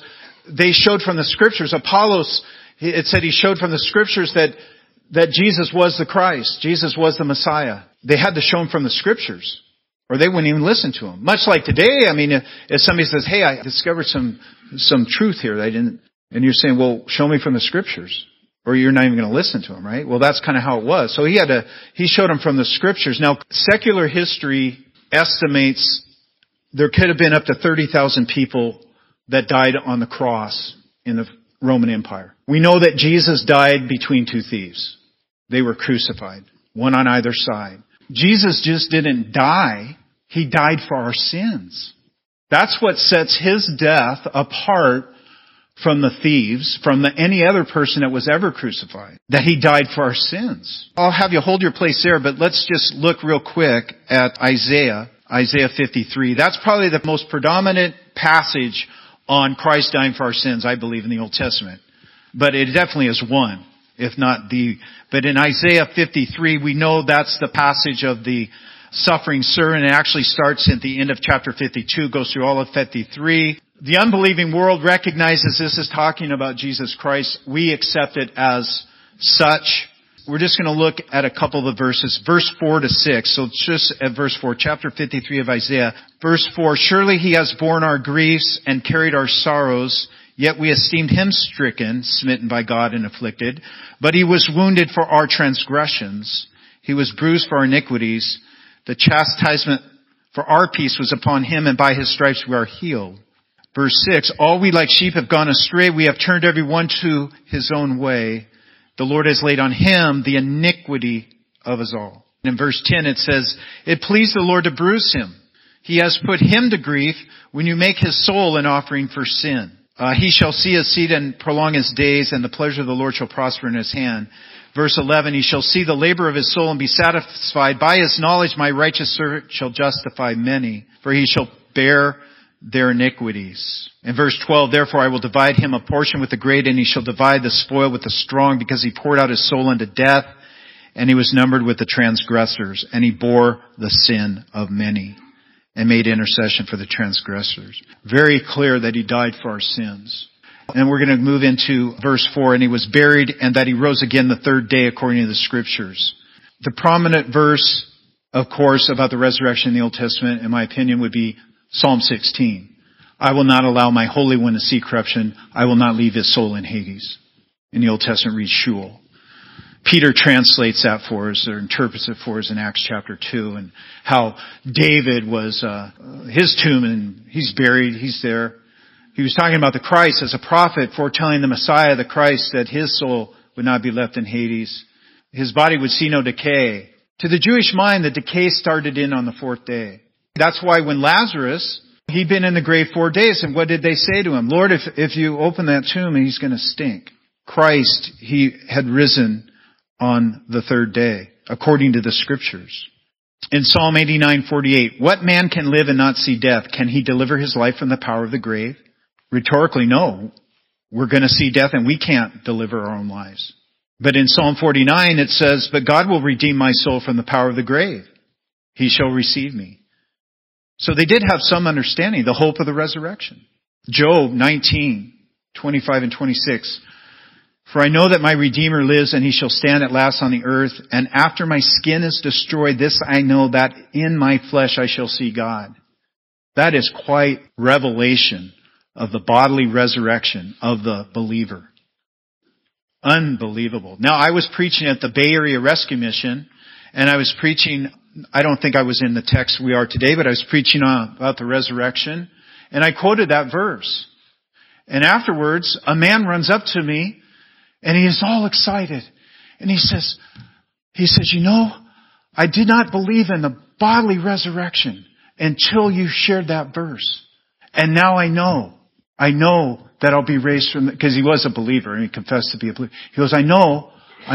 they showed from the scriptures. Apollos, it said he showed from the scriptures that Jesus was the Christ. Jesus was the Messiah. They had to show him from the scriptures, or they wouldn't even listen to him. Much like today, I mean, if somebody says, hey, I discovered some truth here that I didn't, and you're saying, well, show me from the scriptures, or you're not even going to listen to him, right? Well, that's kind of how it was. So he showed him from the scriptures. Now, secular history estimates there could have been up to 30,000 people that died on the cross in the Roman Empire. We know that Jesus died between two thieves. They were crucified, one on either side. Jesus just didn't die. He died for our sins. That's what sets his death apart from the thieves, from any other person that was ever crucified, that he died for our sins. I'll have you hold your place there, but let's just look real quick at Isaiah 53. That's probably the most predominant passage on Christ dying for our sins, I believe, in the Old Testament. But it definitely is one, if not the. But in Isaiah 53, we know that's the passage of the suffering servant. It actually starts at the end of chapter 52, goes through all of 53. The unbelieving world recognizes this is talking about Jesus Christ. We accept it as such. We're just going to look at a couple of the verses, verse 4 to 6. So just at verse 4, chapter 53 of Isaiah. Verse 4, surely he has borne our griefs and carried our sorrows, yet we esteemed him stricken, smitten by God and afflicted. But he was wounded for our transgressions. He was bruised for our iniquities. The chastisement for our peace was upon him, and by his stripes we are healed. Verse 6, all we like sheep have gone astray. We have turned every one to his own way. The Lord has laid on him the iniquity of us all. And in verse 10 it says, it pleased the Lord to bruise him. He has put him to grief when you make his soul an offering for sin. He shall see his seed and prolong his days, and the pleasure of the Lord shall prosper in his hand. Verse 11, he shall see the labor of his soul and be satisfied. By his knowledge my righteous servant shall justify many, for he shall bear their iniquities. In verse 12, therefore I will divide him a portion with the great, and he shall divide the spoil with the strong, because he poured out his soul unto death, and he was numbered with the transgressors, and he bore the sin of many, and made intercession for the transgressors. Very clear that he died for our sins. And we're going to move into verse 4, and he was buried, and that he rose again the third day according to the scriptures. The prominent verse, of course, about the resurrection in the Old Testament, in my opinion, would be Psalm 16. I will not allow my Holy One to see corruption. I will not leave his soul in Hades. In the Old Testament, read Sheol. Peter translates that for us, or interprets it for us in Acts chapter 2, and how David was, his tomb, and he's buried, he's there. He was talking about the Christ as a prophet, foretelling the Messiah, the Christ, that his soul would not be left in Hades. His body would see no decay. To the Jewish mind, the decay started in on the fourth day. That's why when Lazarus, he'd been in the grave 4 days, and what did they say to him? Lord, if you open that tomb, he's going to stink. Christ, he had risen on the third day, according to the scriptures. In Psalm 89:48, what man can live and not see death? Can he deliver his life from the power of the grave? Rhetorically, no. We're going to see death and we can't deliver our own lives. But in Psalm 49 it says, but God will redeem my soul from the power of the grave. He shall receive me. So they did have some understanding, the hope of the resurrection. Job 19:25 and 26. For I know that my Redeemer lives, and he shall stand at last on the earth. And after my skin is destroyed, this I know, that in my flesh I shall see God. That is quite revelation of the bodily resurrection of the believer. Unbelievable. Now, I was preaching at the Bay Area Rescue Mission, and I was preaching, I don't think I was in the text we are today, but I was preaching about the resurrection, and I quoted that verse. And afterwards, a man runs up to me, and he is all excited. And he says, you know, I did not believe in the bodily resurrection until you shared that verse. And now I know that I'll be raised from, because he was a believer and he confessed to be a believer. He goes, I know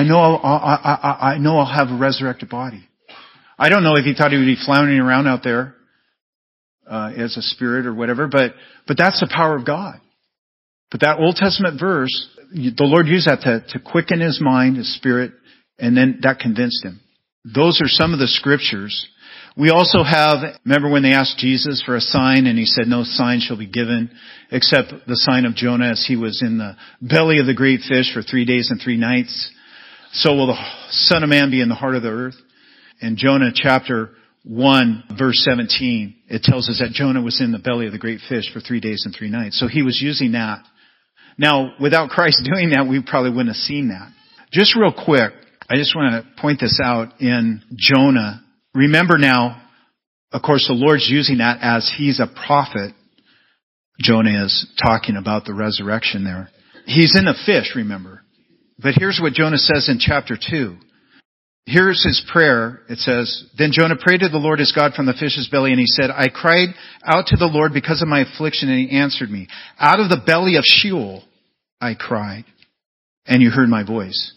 I'll have a resurrected body. I don't know if he thought he would be floundering around out there, as a spirit or whatever, but that's the power of God. But that Old Testament verse, the Lord used that to quicken his mind, his spirit, and then that convinced him. Those are some of the scriptures. We also have, remember when they asked Jesus for a sign and he said, no sign shall be given except the sign of Jonah as he was in the belly of the great fish for 3 days and 3 nights. So will the Son of Man be in the heart of the earth. In Jonah chapter 1 verse 17, it tells us that Jonah was in the belly of the great fish for 3 days and 3 nights. So he was using that. Now, without Christ doing that, we probably wouldn't have seen that. Just real quick, I just want to point this out in Jonah. Remember now, of course, the Lord's using that as he's a prophet. Jonah is talking about the resurrection there. He's in a fish, remember. But here's what Jonah says in chapter 2. Here's his prayer. It says, Then Jonah prayed to the Lord his God from the fish's belly, and he said, I cried out to the Lord because of my affliction, and he answered me. Out of the belly of Sheol I cried, and you heard my voice.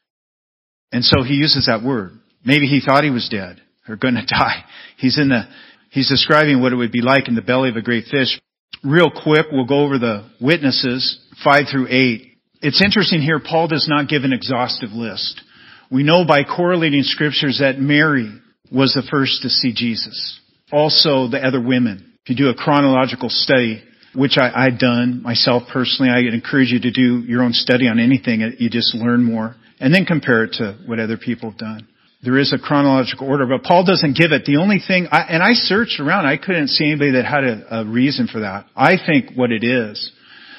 And so he uses that word. Maybe he thought he was dead or going to die. He's describing what it would be like in the belly of a great fish. Real quick, we'll go over the witnesses, 5 through 8. It's interesting here, Paul does not give an exhaustive list. We know by correlating scriptures that Mary was the first to see Jesus. Also the other women. If you do a chronological study, which I've done myself personally, I encourage you to do your own study on anything. You just learn more. And then compare it to what other people have done. There is a chronological order, but Paul doesn't give it. The only thing, and I searched around, I couldn't see anybody that had a reason for that. I think what it is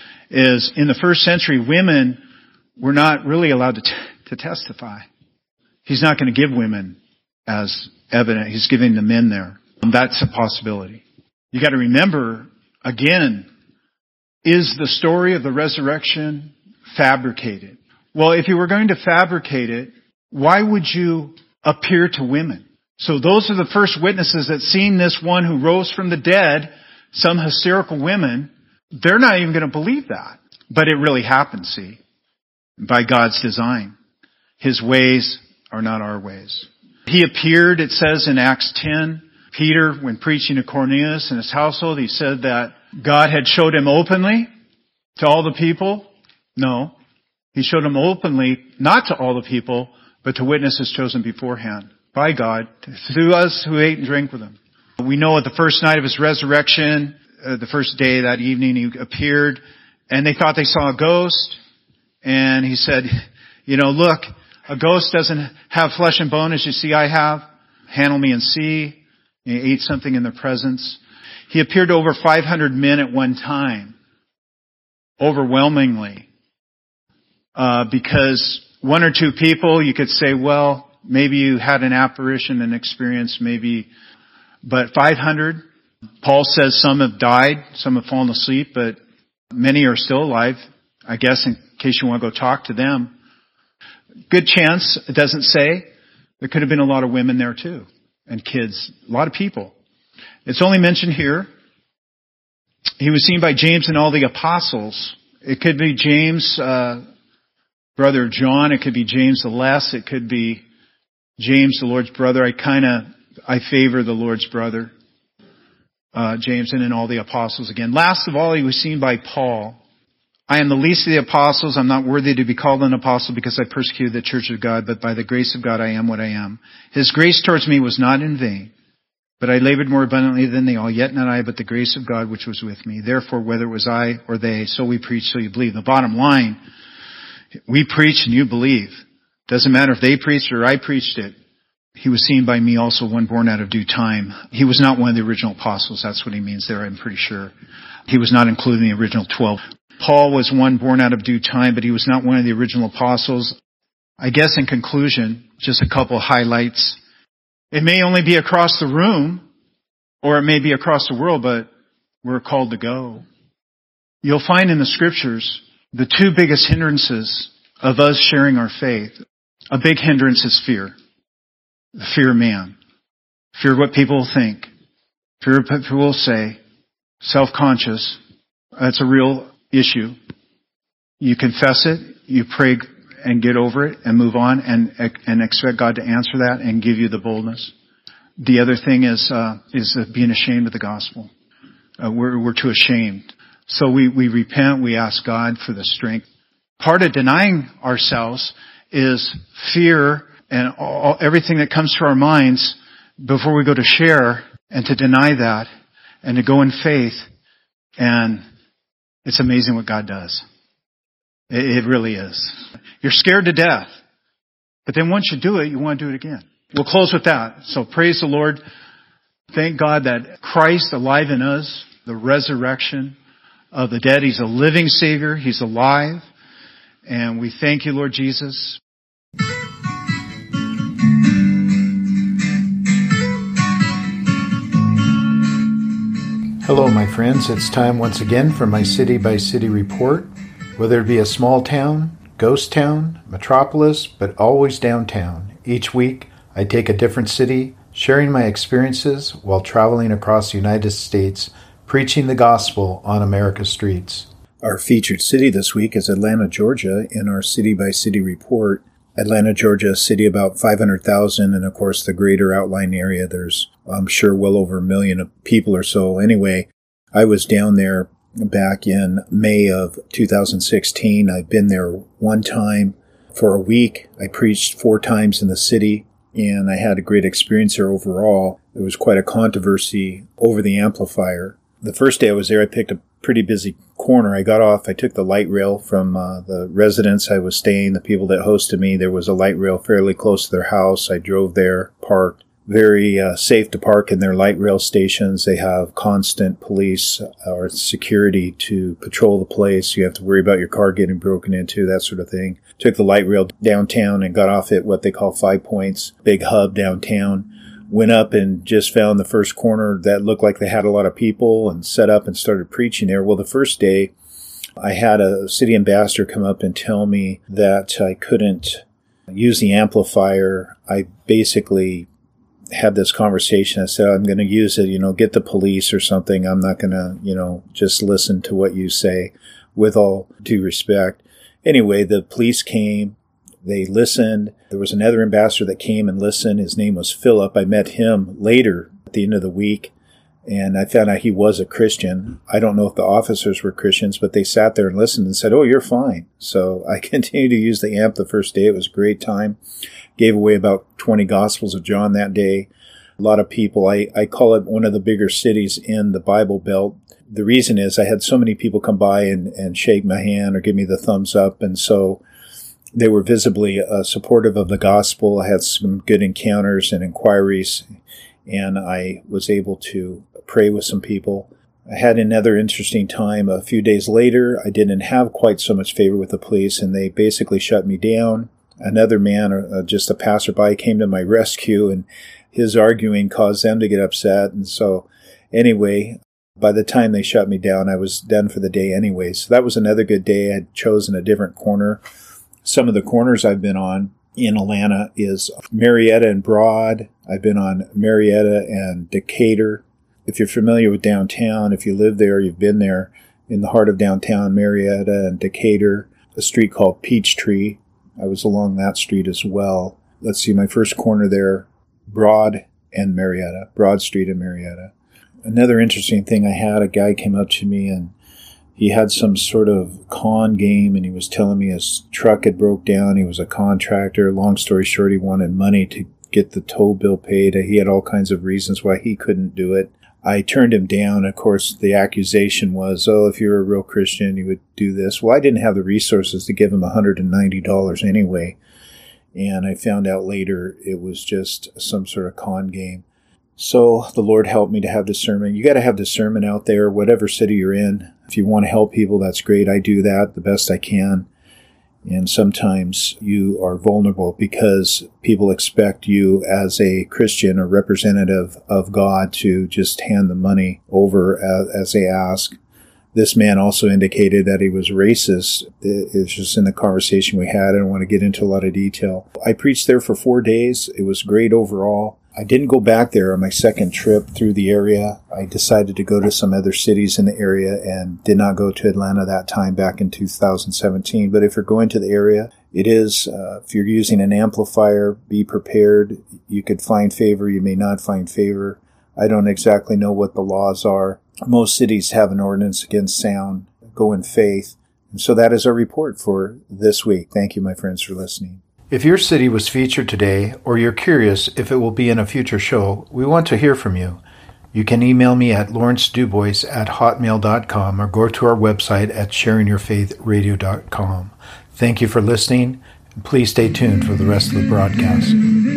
in the first century, women were not really allowed to testify. He's not going to give women as evidence. He's giving the men there. That's a possibility. You got to remember, again, is the story of the resurrection fabricated? Well, if you were going to fabricate it, why would you appear to women? So those are the first witnesses that seen this one who rose from the dead, some hysterical women. They're not even going to believe that. But it really happened, see, by God's design. His ways are not our ways. He appeared, it says in Acts 10, Peter, when preaching to Cornelius and his household, he said that God had showed him openly to all the people. No. He showed him openly, not to all the people, but to witnesses chosen beforehand by God, through us who ate and drank with him. We know at the first night of his resurrection, the first day that evening, he appeared, and they thought they saw a ghost. And he said, look, a ghost doesn't have flesh and bone as you see I have. Handle me and see. And he ate something in their presence. He appeared to over 500 men at one time. Overwhelmingly. Because one or two people, you could say, well, maybe you had an apparition, an experience, maybe. But 500, Paul says some have died, some have fallen asleep, but many are still alive. I guess in case you want to go talk to them. Good chance, it doesn't say. There could have been a lot of women there too. And kids, a lot of people. It's only mentioned here. He was seen by James and all the apostles. It could be James, brother John. It could be James the Less. It could be James, the Lord's brother. I favor the Lord's brother. James and then all the apostles again. Last of all, he was seen by Paul. I am the least of the apostles. I'm not worthy to be called an apostle because I persecuted the church of God, but by the grace of God I am what I am. His grace towards me was not in vain, but I labored more abundantly than they all, yet not I, but the grace of God which was with me. Therefore, whether it was I or they, so we preach, so you believe. The bottom line, we preach and you believe. Doesn't matter if they preached or I preached it. He was seen by me also, one born out of due time. He was not one of the original apostles. That's what he means there, I'm pretty sure. He was not included in the original 12. Paul was one born out of due time, but he was not one of the original apostles. I guess in conclusion, just a couple of highlights. It may only be across the room, or it may be across the world, but we're called to go. You'll find in the scriptures the two biggest hindrances of us sharing our faith. A big hindrance is fear. The fear of man. Fear of what people will think. Fear of what people will say. Self-conscious. That's a real issue. You confess it, you pray and get over it and move on and expect God to answer that and give you the boldness. The other thing is being ashamed of the gospel. We're too ashamed. So we repent, we ask God for the strength. Part of denying ourselves is fear and everything that comes to our minds before we go to share and to deny that and to go in faith. And it's amazing what God does. It really is. You're scared to death. But then once you do it, you want to do it again. We'll close with that. So praise the Lord. Thank God that Christ alive in us, the resurrection of the dead. He's a living Savior. He's alive. And we thank you, Lord Jesus. Hello, my friends. It's time once again for my city-by-city report. Whether it be a small town, ghost town, metropolis, but always downtown. Each week, I take a different city, sharing my experiences while traveling across the United States, preaching the gospel on America's streets. Our featured city this week is Atlanta, Georgia, in our city-by-city report. Atlanta, Georgia, a city about 500,000, and of course the greater outlying area, there's, I'm sure, well over 1 million people or so. Anyway, I was down there back in May of 2016. I've been there one time for a week. I preached 4 times in the city, and I had a great experience there overall. There was quite a controversy over the amplifier. The first day I was there, I picked a pretty busy corner. I got off, I took the light rail from the residence I was staying, the people that hosted me. There was a light rail fairly close to their house. I drove there, parked. Very safe to park in their light rail stations. They have constant police or security to patrol the place. You have to worry about your car getting broken into, that sort of thing. Took the light rail downtown and got off at what they call 5 Points, big hub downtown. Went up and just found the first corner that looked like they had a lot of people and set up and started preaching there. Well, the first day I had a city ambassador come up and tell me that I couldn't use the amplifier. I basically had this conversation. I said, I'm going to use it, get the police or something. I'm not going to, just listen to what you say, with all due respect. Anyway, the police came. They listened. There was another ambassador that came and listened. His name was Philip. I met him later at the end of the week, and I found out he was a Christian. I don't know if the officers were Christians, but they sat there and listened and said, oh, you're fine. So I continued to use the amp the first day. It was a great time. Gave away about 20 Gospels of John that day. A lot of people. I call it one of the bigger cities in the Bible Belt. The reason is I had so many people come by and shake my hand or give me the thumbs up, and so they were visibly supportive of the gospel. I had some good encounters and inquiries, and I was able to pray with some people. I had another interesting time. A few days later, I didn't have quite so much favor with the police, and they basically shut me down. Another man, just a passerby, came to my rescue, and his arguing caused them to get upset. And so anyway, by the time they shut me down, I was done for the day anyway. So that was another good day. I had chosen a different corner. Some of the corners I've been on in Atlanta is Marietta and Broad. I've been on Marietta and Decatur. If you're familiar with downtown, if you live there, you've been there, in the heart of downtown, Marietta and Decatur, a street called Peachtree. I was along that street as well. Let's see, my first corner there, Broad and Marietta, Broad Street and Marietta. Another interesting thing I had, a guy came up to me and he had some sort of con game, and he was telling me his truck had broke down. He was a contractor. Long story short, he wanted money to get the tow bill paid. He had all kinds of reasons why he couldn't do it. I turned him down. Of course, the accusation was, if you're a real Christian, you would do this. Well, I didn't have the resources to give him $190 anyway. And I found out later it was just some sort of con game. So the Lord helped me to have discernment. You got to have discernment out there, whatever city you're in. If you want to help people, that's great. I do that the best I can. And sometimes you are vulnerable because people expect you as a Christian or representative of God to just hand the money over as they ask. This man also indicated that he was racist. It's just in the conversation we had. I don't want to get into a lot of detail. I preached there for 4 days. It was great overall. I didn't go back there on my second trip through the area. I decided to go to some other cities in the area and did not go to Atlanta that time back in 2017. But if you're going to the area, it is, if you're using an amplifier, be prepared. You could find favor. You may not find favor. I don't exactly know what the laws are. Most cities have an ordinance against sound. Go in faith. And so that is our report for this week. Thank you, my friends, for listening. If your city was featured today, or you're curious if it will be in a future show, we want to hear from you. You can email me at lawrencedubois@hotmail.com or go to our website at sharingyourfaithradio.com. Thank you for listening, and please stay tuned for the rest of the broadcast.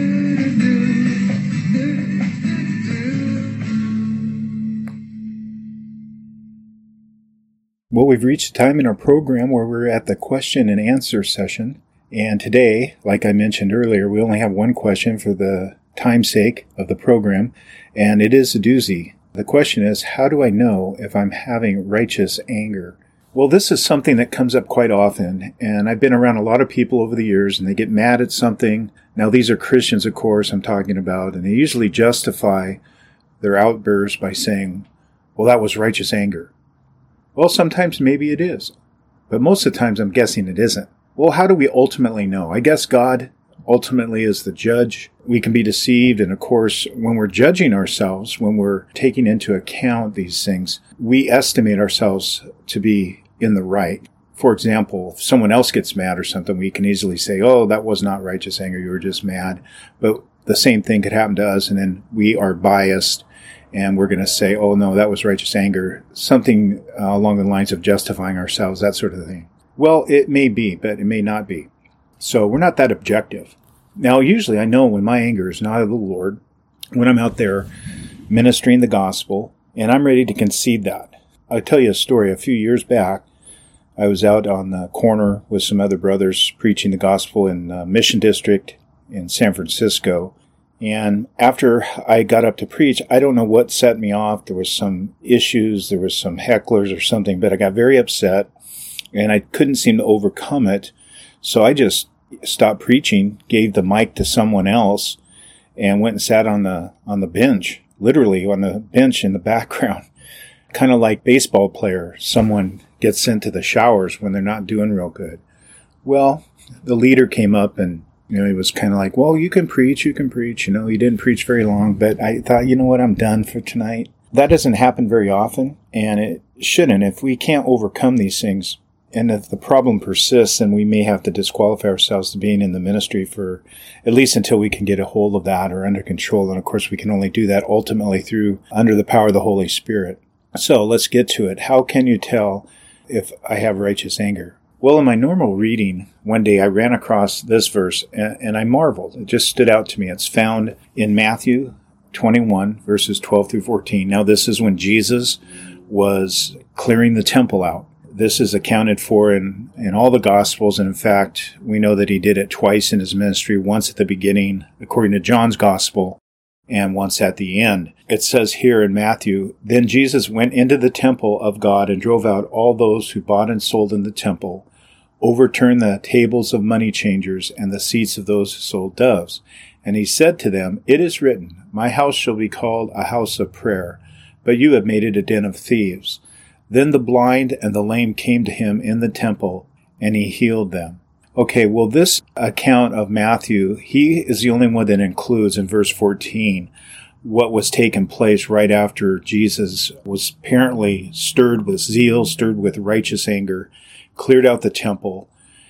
Well, we've reached a time in our program where we're at the question and answer session. And today, like I mentioned earlier, we only have one question for the time's sake of the program, and it is a doozy. The question is, how do I know if I'm having righteous anger? Well, this is something that comes up quite often, and I've been around a lot of people over the years, and they get mad at something. Now, these are Christians, of course, I'm talking about, and they usually justify their outbursts by saying, well, that was righteous anger. Well, sometimes maybe it is, but most of the times I'm guessing it isn't. Well, how do we ultimately know? I guess God ultimately is the judge. We can be deceived, and of course, when we're judging ourselves, when we're taking into account these things, we estimate ourselves to be in the right. For example, if someone else gets mad or something, we can easily say, oh, that was not righteous anger, you were just mad. But the same thing could happen to us, and then we are biased, and we're going to say, oh, no, that was righteous anger, something along the lines of justifying ourselves, that sort of thing. Well, it may be, but it may not be. So we're not that objective. Now, usually I know when my anger is not of the Lord, when I'm out there ministering the gospel, and I'm ready to concede that. I'll tell you a story. A few years back, I was out on the corner with some other brothers preaching the gospel in Mission District in San Francisco. And after I got up to preach, I don't know what set me off. There was some issues, there was some hecklers or something, but I got very upset. And I couldn't seem to overcome it. So I just stopped preaching, gave the mic to someone else, and went and sat on the bench, literally on the bench in the background. Kind of like baseball player. Someone gets sent to the showers when they're not doing real good. Well, the leader came up and, he was kind of like, well, you can preach. He didn't preach very long, but I thought, you know what, I'm done for tonight. That doesn't happen very often, and it shouldn't. If we can't overcome these things, and if the problem persists, then we may have to disqualify ourselves to being in the ministry for at least until we can get a hold of that or under control. And of course, we can only do that ultimately under the power of the Holy Spirit. So let's get to it. How can you tell if I have righteous anger? Well, in my normal reading, one day I ran across this verse and I marveled. It just stood out to me. It's found in Matthew 21, verses 12 through 14. Now, this is when Jesus was clearing the temple out. This is accounted for in all the Gospels, and in fact, we know that he did it twice in his ministry, once at the beginning, according to John's Gospel, and once at the end. It says here in Matthew, then Jesus went into the temple of God and drove out all those who bought and sold in the temple, overturned the tables of money changers and the seats of those who sold doves. And he said to them, it is written, my house shall be called a house of prayer, but you have made it a den of thieves. Then the blind and the lame came to him in the temple, and he healed them. Okay, well, this account of Matthew, he is the only one that includes in verse 14 what was taking place right after Jesus was apparently stirred with zeal, stirred with righteous anger, cleared out the temple.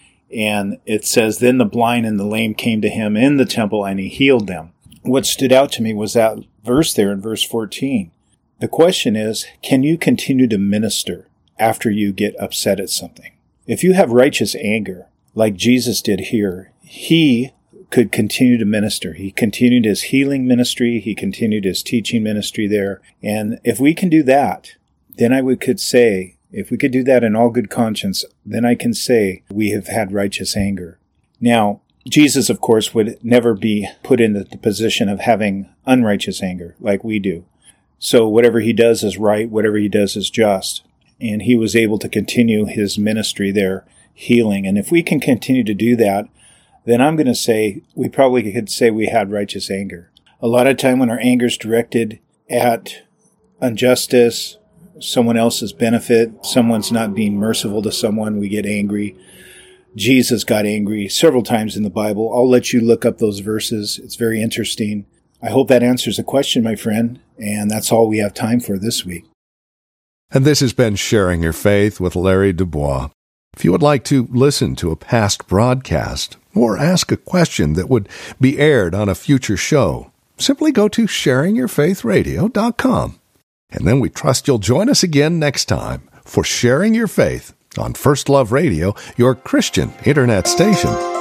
And it says, then the blind and the lame came to him in the temple, and he healed them. What stood out to me was that verse there in verse 14. The question is, can you continue to minister after you get upset at something? If you have righteous anger, like Jesus did here, he could continue to minister. He continued his healing ministry. He continued his teaching ministry there. And if we can do that, then could say, if we could do that in all good conscience, then I can say we have had righteous anger. Now, Jesus, of course, would never be put in the position of having unrighteous anger like we do. So whatever he does is right, whatever he does is just. And he was able to continue his ministry there, healing. And if we can continue to do that, then I'm going to say we probably could say we had righteous anger. A lot of time when our anger is directed at injustice, someone else's benefit, someone's not being merciful to someone, we get angry. Jesus got angry several times in the Bible. I'll let you look up those verses. It's very interesting. I hope that answers the question, my friend, and that's all we have time for this week. And this has been Sharing Your Faith with Larry Dubois. If you would like to listen to a past broadcast or ask a question that would be aired on a future show, simply go to sharingyourfaithradio.com. And then we trust you'll join us again next time for Sharing Your Faith on First Love Radio, your Christian internet station.